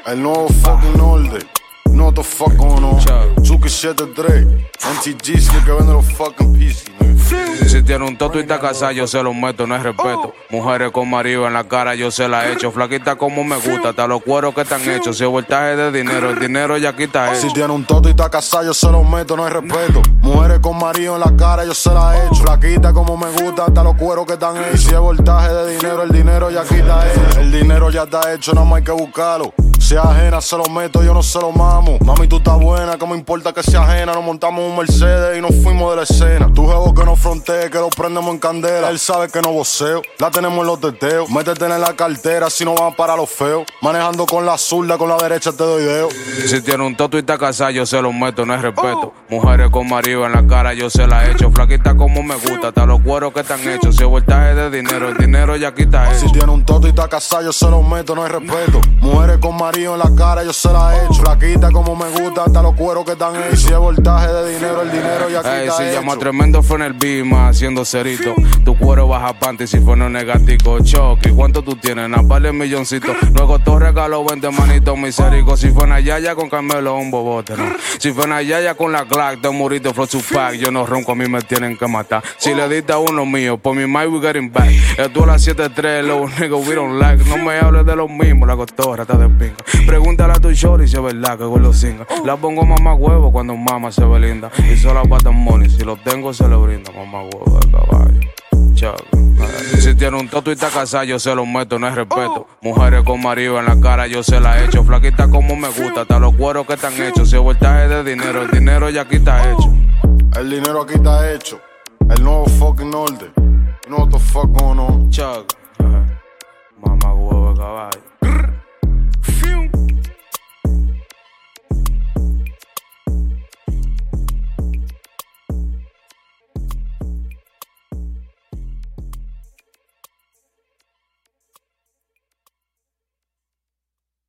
El nuevo fucking orden. No the fuck on on. Chucky 73. MTG sí que vende los fucking PC. Si tiene un toto y está casada, yo se lo meto, no es respeto. Mujeres con marido en la cara, yo se la echo. Flaquita como me gusta, hasta los cueros que están hechos. Si es voltaje de dinero, el dinero ya quita hecho. Si tiene un toto y está casada, yo se lo meto, no hay respeto. Mujeres con marido en la cara, yo se la echo. Flaquita como me gusta, hasta los cueros que están hechos. Si es voltaje de dinero, el dinero ya quita hecho. El dinero ya está hecho, nada más hay que buscarlo. Si es ajena, se lo meto, yo no se lo mamo. Mami, tú estás buena, que me importa que sea ajena. Nos montamos un Mercedes y nos fuimos de la escena. Tu jevo que no frontee, que lo prendemos en candela. Él sabe que no voceo, la tenemos en los teteos. Métetela en la cartera, si no van para los feos. Manejando con la zurda, con la derecha te doy deo. Si tiene un toto y está casada, yo se lo meto, no es respeto. Mujeres con marido en la cara, yo se la echo. Flaquita como me gusta, hasta los cueros que están hechos. Si es voltaje de dinero, el dinero ya quita hecho. Si tiene un toto y está casada, yo se lo meto, no hay respeto. Mujeres con marido en la cara, yo se la echo. Flaquita como me gusta, hasta los cueros que están hechos. Si es voltaje de dinero, el dinero ya quita hecho. Si llama tremendo fue en el Bima, haciendo cerito. Tu cuero baja panty si fue no negativo. Chucky, ¿cuánto tú tienes? Vale milloncito. Luego todo regalo 20 manitos misérico. Si fue una yaya con Carmelo, un bobote, no. Si fue una yaya con la Glock, de un murito, flow pack. Yo no ronco, a mí me tienen que matar. Si le diste a uno mío, por mi mind we getting back. Esto a las 7-3, los niggas we don't like. No me hables de los mismos, la cotorra está de pinga. Pregúntale a tu shorty si es verdad que huele singa. La pongo mamá huevo cuando mama se ve linda. Y solo patan money, si lo tengo se le brinda. Mamá huevo de caballo. Si tiene un toto y está casada, yo se lo meto, no es respeto. Mujeres con marido en la cara, yo se la echo. Flaquita como me gusta, hasta los cueros que están hechos. Si es voltaje de dinero, el dinero ya aquí está hecho. El dinero aquí está hecho. El nuevo fucking orden. You know what the fuck going on. Chuck, mamá huevo de caballo.